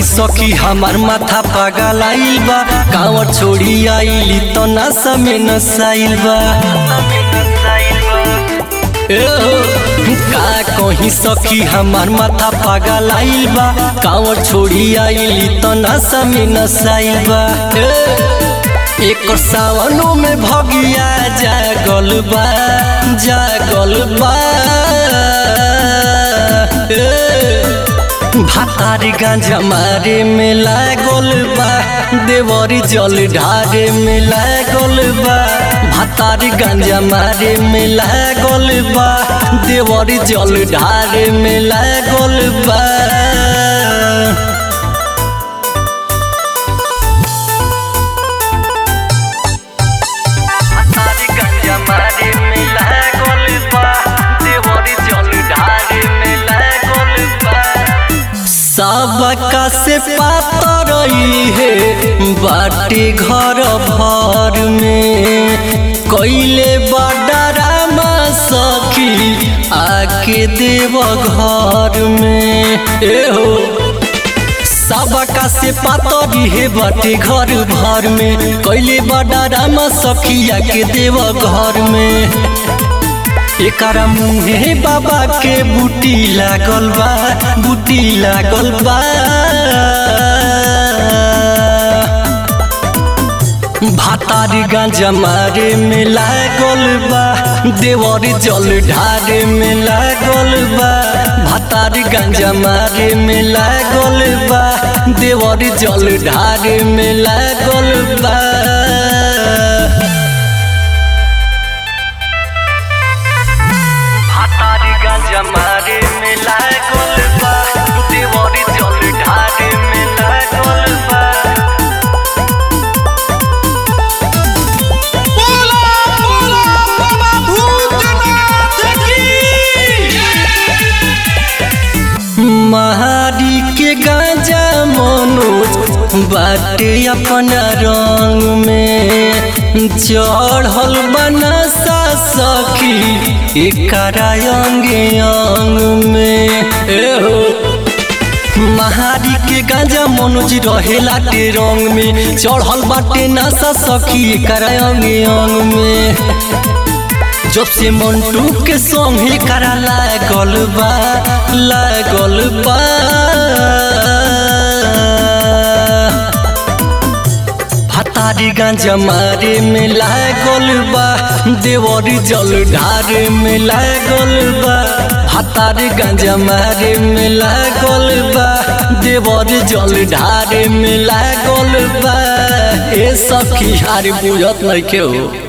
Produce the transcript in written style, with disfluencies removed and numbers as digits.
सखी हमार माथा पागल आइल बा। कांवर छोड़ी आइली तो नशा में नसाइल बा। का कहीं सखी हमार माथा पागल आइल बा। कांवर छोड़ी आइली तो नशा में नसाइल बा। एक सावनों में भगिया जागल बा जागल बा। भातारी गांजा मारे में लागल बा। देवरी जल ढारे में लागल बा। भातारी गांजा मारे में लागल बा। देवरी जल ढारे में लागल बा। सबका से पातर है बाटे घर भर में। कैले बडरामा सखी आके देव घर में। एहो सबका से पातर है बाटे घर भर में। कैले बडरामा सखी आके देव घर में। एकरा मुहे बाबा के बूटी लागल बा बूटी लागल बा। भातारी गांजा मारे में लागल बा। देवरी जल ढारे में लागल बा। भातारी गांजा मारे में लागल बा। देवरी जल ढारे में लागल बा। मारे में लागल बा। देवरी जल ढारे में लागल बा। बोला बोला बाबा भूतनाथ की। महारी के गांजा मनोज बाटे अपना रंग में। चढ़ल बनसा सखी एकरा अंगे अंग में। महारी के गांजा मनोज रहेला के रंग में। चढ़ल बाटे नशा सखी एकरा अंगे अंग में। जब से मंटू के संगे करा लागल बा लागल बा। भातारी गांजा मारे में लागल बा। देवरी जल ढारे में लागल बा। भातारी गांजा मारे में लागल बा। देवरी जल ढारे में लागल बा। ए सखी हारी बुझत नइखे हो।